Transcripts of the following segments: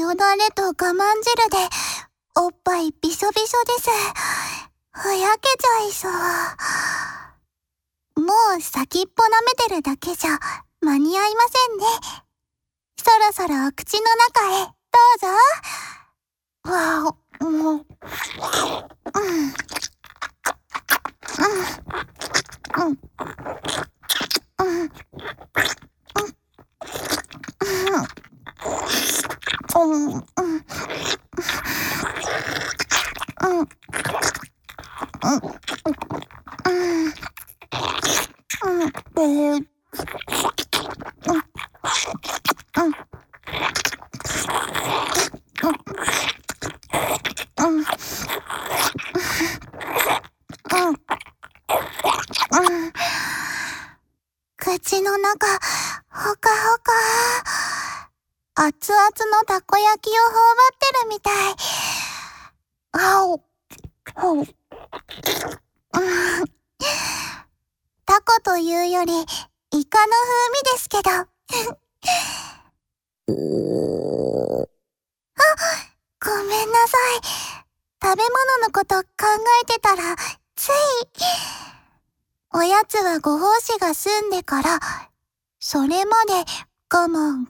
よだれと我慢汁でおっぱいびしょびしょです。ふやけちゃいそう。もう先っぽ舐めてるだけじゃ間に合いませんね。そろそろお口の中へどうぞ。わお、もう、口の中、ほかほか。熱々のたこ焼きを頬張ってるみたい。タコというより、イカの風味ですけど。ごめんなさい。食べ物のこと考えてたら、つい。おやつはご奉仕が済んでから、それまで我慢。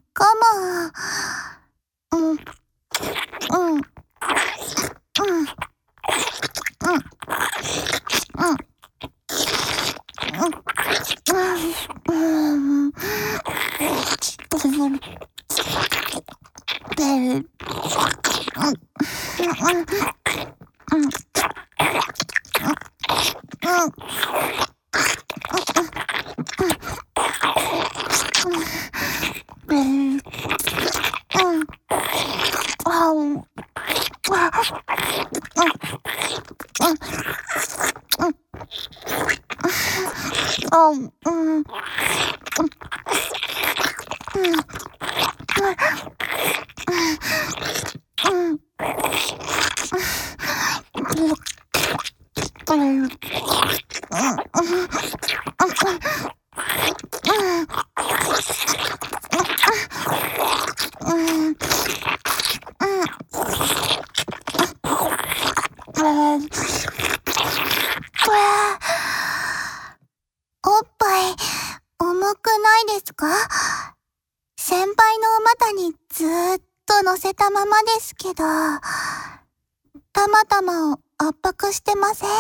おっぱい、重くないですか？先輩のお股にずーっと乗せたままですけど、たまたまを圧迫してません？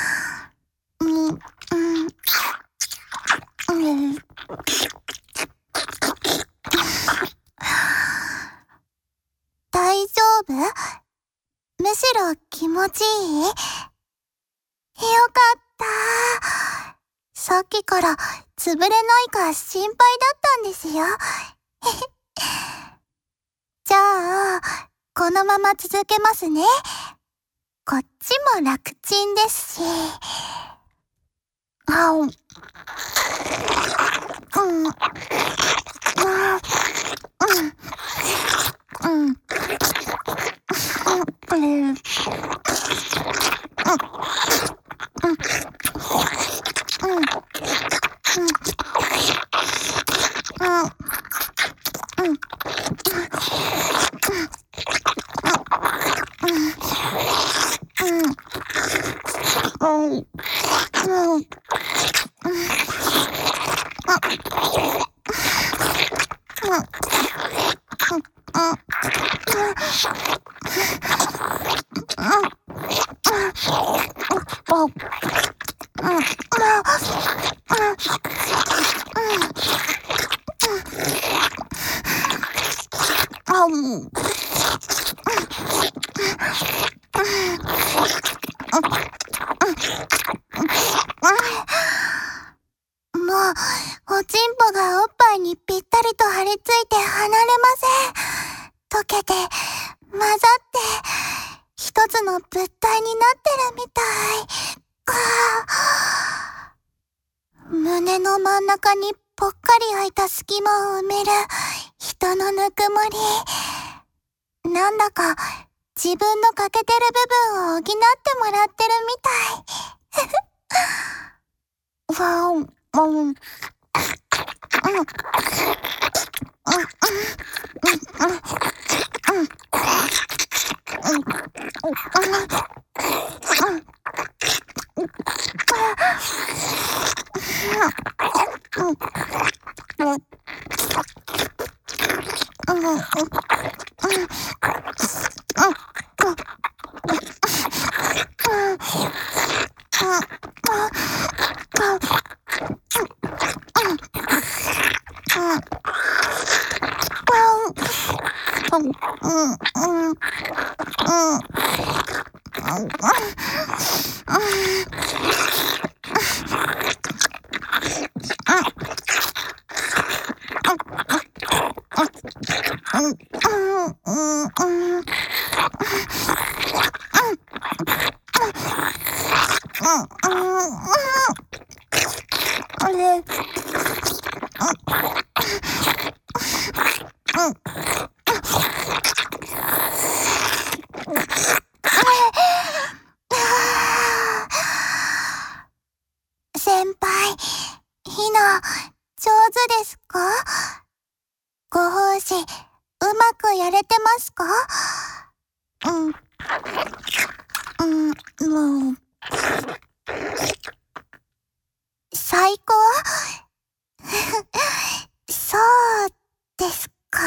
大丈夫？むしろ気持ちいい？よかった。さっきから潰れないか心配だったんですよ。じゃあ、このまま続けますね。こっちも楽ちんですし。もう、おちんぽがおっぱいにぴったりと張り付いて離れません。溶けて、混ざって、一つの物体になってるみたい。胸の真ん中にぽっかり空いた隙間を埋める人のぬくもり。なんだか自分の欠けてる部分を補ってもらってるみたい。 先輩、ひな、上手ですか？ご奉仕、うまくやれてますか？もう、最高？そうですか。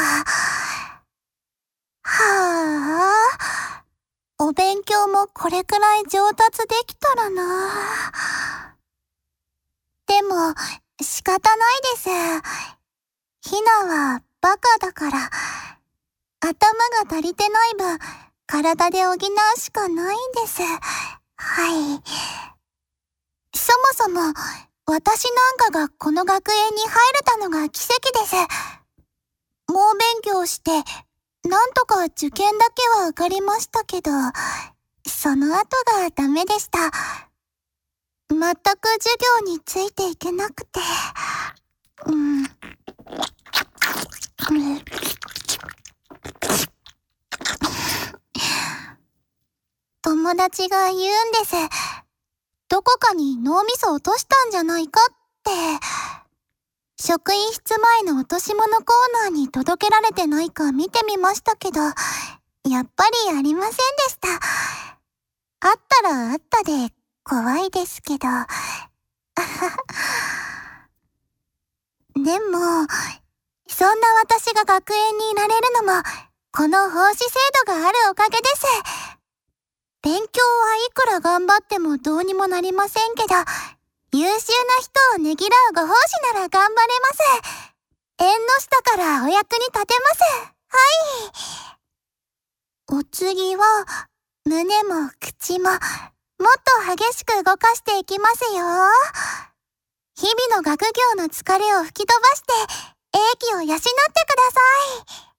はあ、お勉強もこれくらい上達できたらな。でも、仕方ないです。ひなはバカだから、頭が足りてない分、体で補うしかないんです。はい。そもそも、私なんかがこの学園に入れたのが奇跡です。猛勉強して、なんとか受験だけは受かりましたけど、その後がダメでした。全く授業についていけなくて。友達が言うんです。どこかに脳みそ落としたんじゃないかって。職員室前の落とし物コーナーに届けられてないか見てみましたけど、やっぱりありませんでした。あったらあったで怖いですけど。でも、そんな私が学園にいられるのも、この奉仕制度があるおかげです。勉強はいくら頑張ってもどうにもなりませんけど、優秀な人をねぎらうご奉仕なら頑張れます。縁の下からお役に立てます。はい。お次は、胸も口も、もっと激しく動かしていきますよ。日々の学業の疲れを吹き飛ばして、英気を養ってください。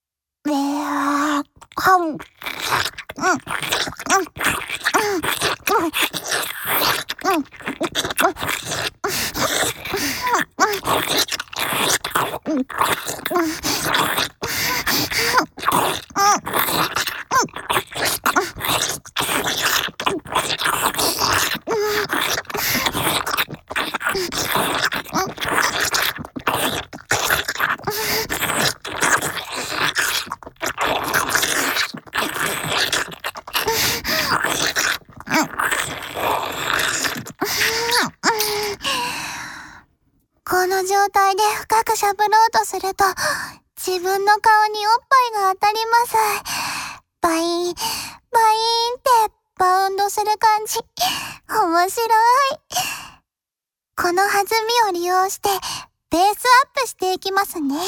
この状態で深くしゃぶろうとすると、自分の顔におっぱいが当たります。バイーン、バイーンってバウンドする感じ。面白い。この弾みを利用して、ベースアップしていきますね。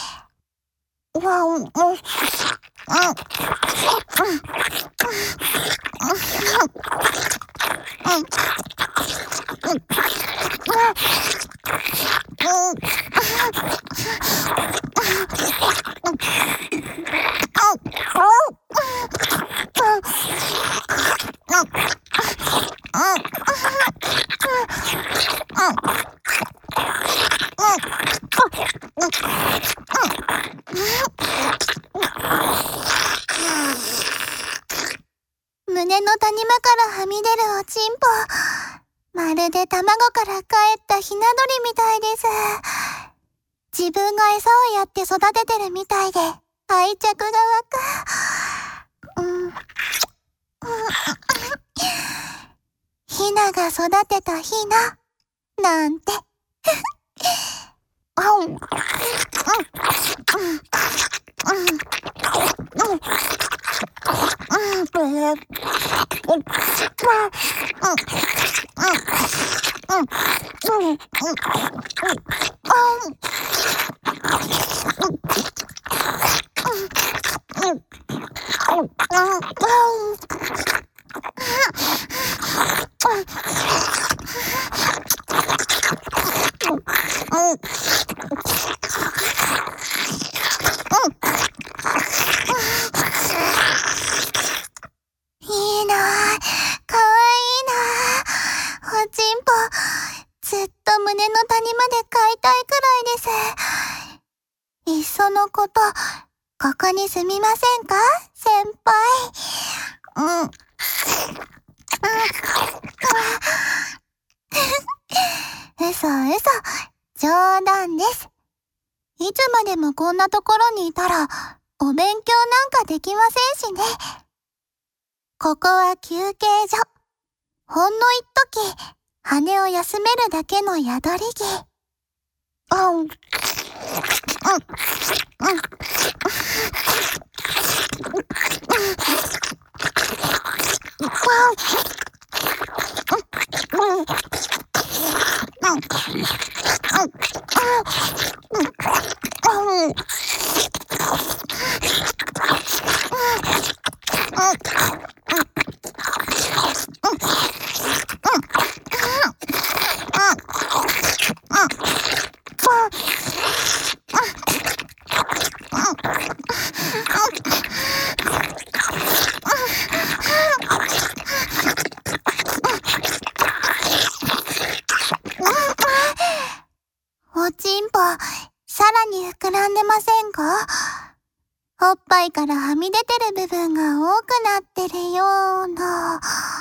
胸の谷間からはみ出るおちんぽ。まるで卵から帰ったひな鳥みたいです。自分が餌をやって育ててるみたいで愛着が湧く。ひなが育てたひななんて。 いいなぁ、かわいいなぁ。おちんぽ、ずっと胸の谷まで飼いたいくらいです。いっそのこと、ここに住みませんか、先輩。嘘嘘、冗談です。いつまでもこんなところにいたら、お勉強なんかできませんしね。ここは休憩所。ほんの一時、羽を休めるだけの宿り木。おちんぽ、さらに膨らんでませんか？おっぱいからはみ出てる部分が多くなってるような。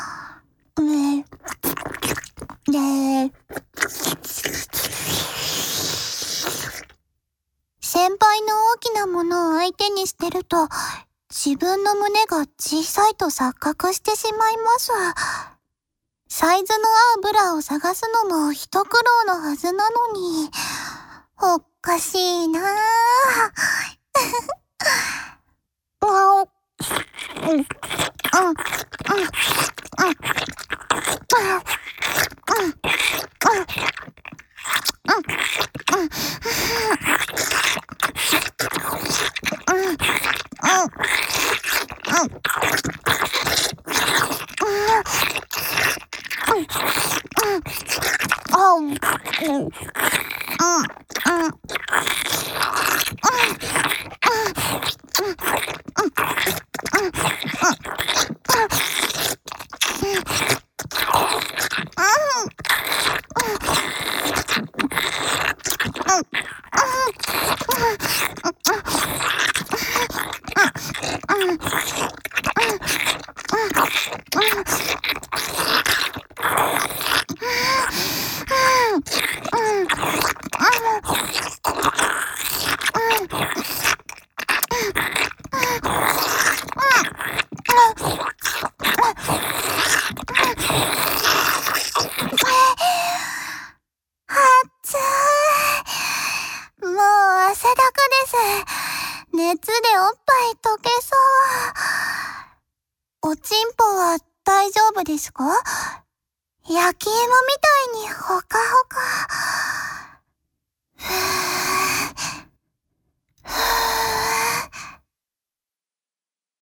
先輩の大きなものを相手にしてると、自分の胸が小さいと錯覚してしまいます。サイズの合うブラを探すのも一苦労のはずなのに、おっかしいなぁ。熱でおっぱい溶けそう。おちんぽは大丈夫ですか？焼き芋みたいにほかほか。